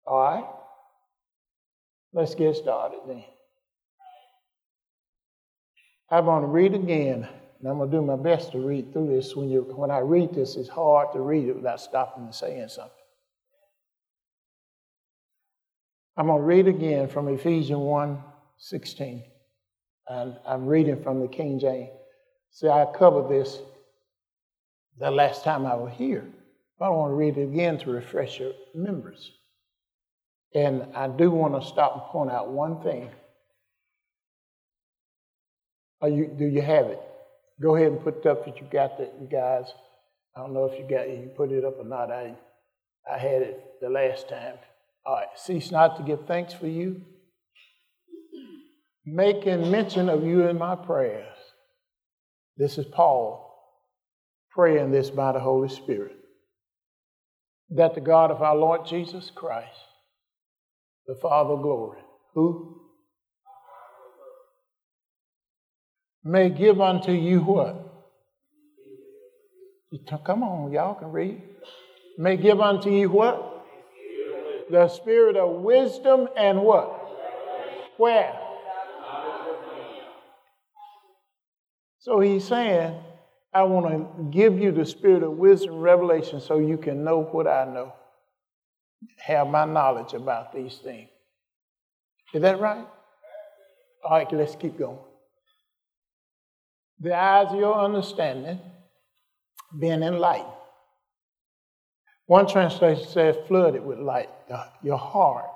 All right? Let's get started then. I'm going to read again, and I'm going to do my best to read through this. When I read this, it's hard to read it without stopping and saying something. I'm going to read again from Ephesians 1:16. And I'm reading from the King James. See, I covered this the last time I was here. But I want to read it again to refresh your memories. And I do want to stop and point out one thing. Do you have it? Go ahead and put it up if you got that, you guys. I don't know if you put it up or not. I had it the last time. All right. Cease not to give thanks for you, making mention of you in my prayers. This is Paul praying this by the Holy Spirit. That the God of our Lord Jesus Christ, the Father of glory, who may give unto you what? Come on, y'all can read. May give unto you what? The spirit of wisdom and what? Where? So he's saying, I want to give you the spirit of wisdom and revelation so you can know what I know. Have my knowledge about these things. Is that right? All right, let's keep going. The eyes of your understanding being enlightened. One translation says flooded with light. Your heart.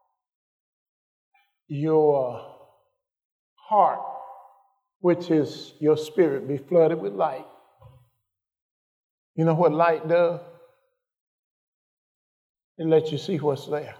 Your heart, which is your spirit, be flooded with light. You know what light does? It lets you see what's there.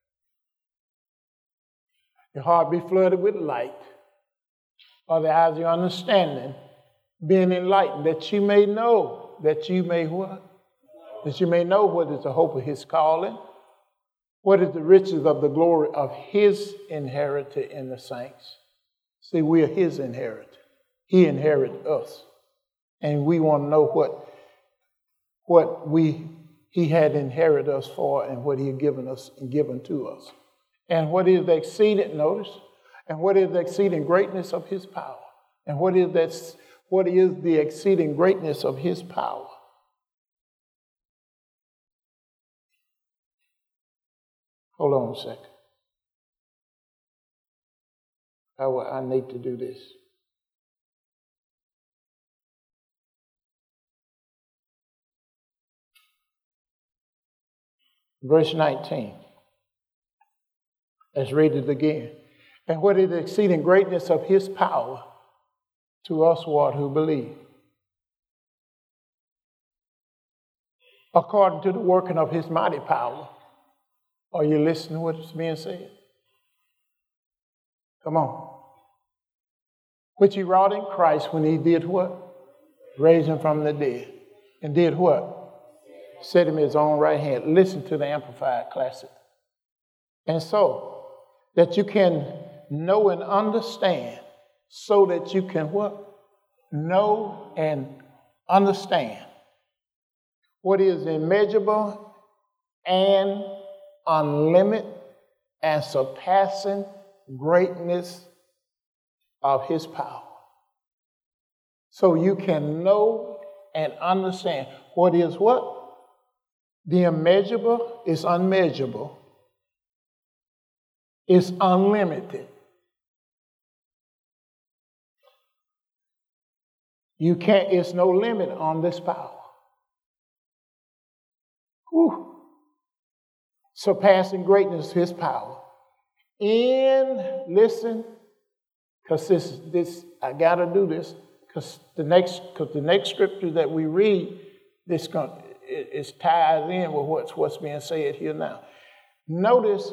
Your heart be flooded with light, or the eyes of your understanding being enlightened, that you may know, that you may what? That you may know what is the hope of his calling, what is the riches of the glory of his inheritance in the saints. See, we are his inheritance. He inherited us. And we want to know what he had inherited us for and what he had given us and given to us. And what is the exceeding, notice, and what is the exceeding greatness of his power? And what is the exceeding greatness of his power? Hold on a second. I need to do this. Verse 19. Let's read it again. And what is the exceeding greatness of his power to us who believe? According to the working of his mighty power. Are you listening to what's being said? Come on. Which he wrought in Christ when he did what? Raised him from the dead. And did what? Set him at his own right hand. Listen to the Amplified Classic. And so, that you can know and understand, so that you can what? Know and understand what is immeasurable and unlimited and surpassing greatness of his power. So you can know and understand what is what? The immeasurable is unmeasurable. It's unlimited. It's no limit on this power. Whew. Surpassing greatness of his power. Listen, because this I gotta do this, because the next scripture that we read, it's tied in with what's being said here now. Notice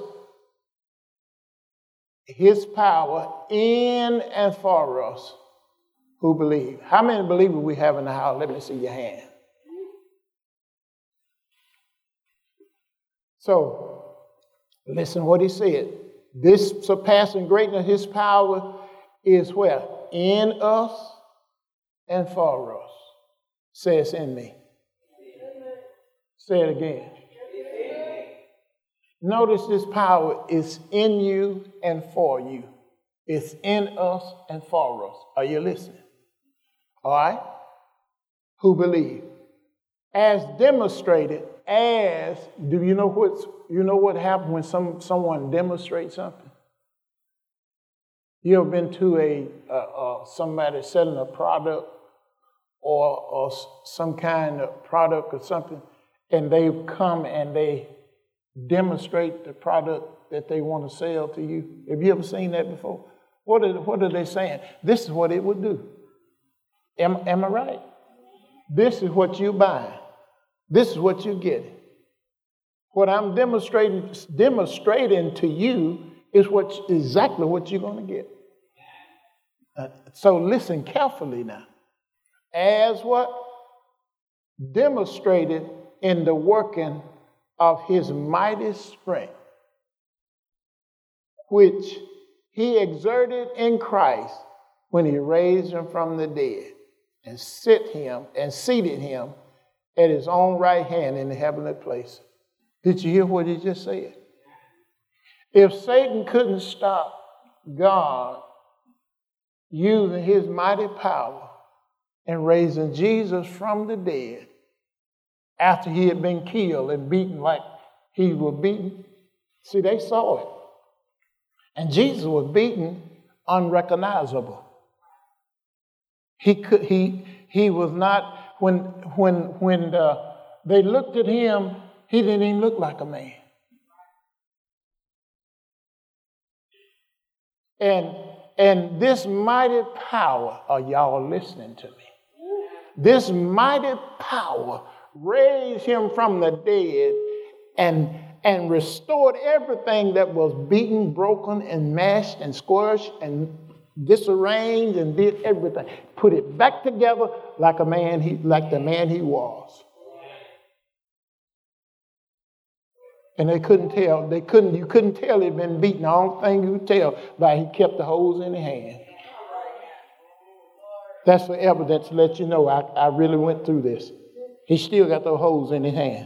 his power in and for us who believe. How many believers we have in the house? Let me see your hand. So, listen what he said. This surpassing greatness of his power is where? In us and for us. Says in me. Say it again. Notice this power is in you and for you. It's in us and for us. Are you listening? All right? Who believe? As demonstrated, do you know what happens when someone demonstrates something? You ever been to somebody selling a product or some kind of product or something, and they come and they demonstrate the product that they want to sell to you? Have you ever seen that before? What are they saying? This is what it would do. Am I right? This is what you're buying. This is what you're getting. What I'm demonstrating to you is exactly what you're going to get. So listen carefully now. As what? Demonstrated in the working of his mighty strength, which he exerted in Christ when he raised him from the dead and seated him at his own right hand in the heavenly place. Did you hear what he just said? If Satan couldn't stop God using his mighty power and raising Jesus from the dead after he had been killed and beaten like he was beaten, see, they saw it. And Jesus was beaten unrecognizable. He was not, when they looked at him, he didn't even look like a man. And this mighty power, are y'all listening to me? This mighty power raised him from the dead and restored everything that was beaten, broken, and mashed, and squashed, and disarranged, and did everything. Put it back together like the man he was. And they couldn't tell. You couldn't tell he'd been beaten. The only thing you could tell by he kept the holes in his hand. That's for evidence to let you know I really went through this. He still got those holes in his hand.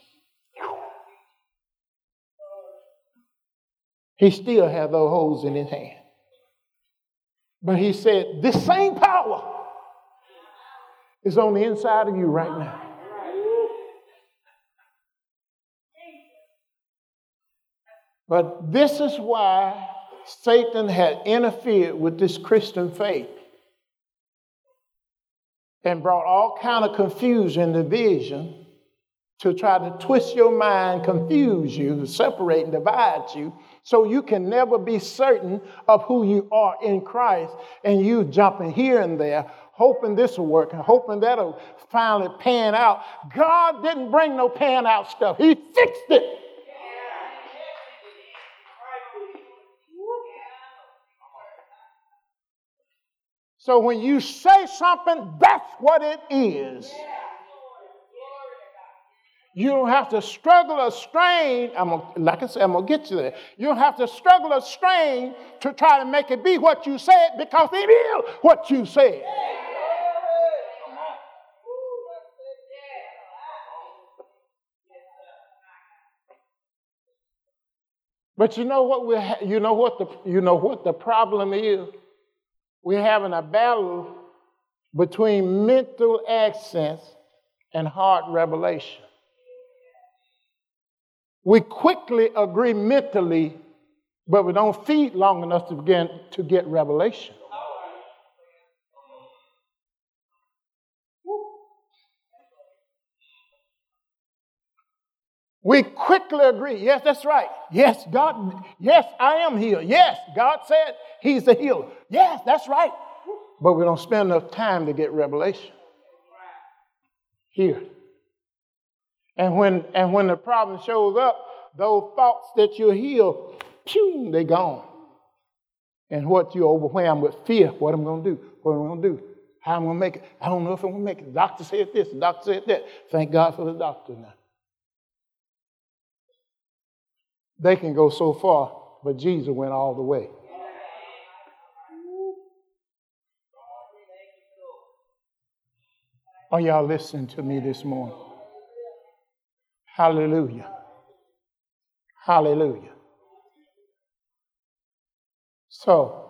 He still had those holes in his hand. But he said, this same power is on the inside of you right now. But this is why Satan had interfered with this Christian faith and brought all kind of confusion, division, to try to twist your mind, confuse you, to separate and divide you, so you can never be certain of who you are in Christ, and you jumping here and there, hoping this will work and hoping that'll finally pan out. God didn't bring no pan out stuff. He fixed it. So when you say something, that's what it is. You don't have to struggle or strain. Like I said, I'm going to get you there. You don't have to struggle or strain to try to make it be what you said, because it is what you said. But you know what the problem is? We're having a battle between mental accents and heart revelation. We quickly agree mentally, but we don't feed long enough to get revelation. We quickly agree. Yes, that's right. Yes, God. Yes, I am healed. Yes, God said he's the healer. Yes, that's right. But we don't spend enough time to get revelation here. And when the problem shows up, those thoughts that you're healed, they're gone. And what you're overwhelmed with fear, what am I going to do? What am I going to do? How am I going to make it? I don't know if I'm going to make it. The doctor said this, the doctor said that. Thank God for the doctor now. They can go so far, but Jesus went all the way. Are y'all listening to me this morning? Hallelujah. Hallelujah. So,